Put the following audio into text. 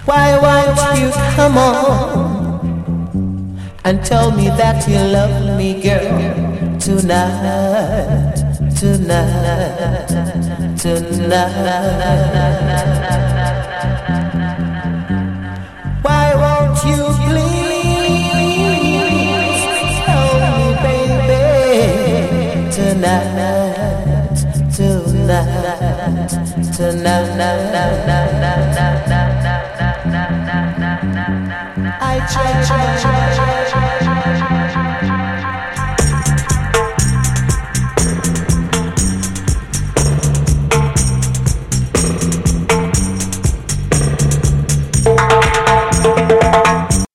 Why won't you come on and tell me that you love me, girl, tonight, tonight, tonight. Why won't you please tell me, baby, tonight, tonight, tonight. I try.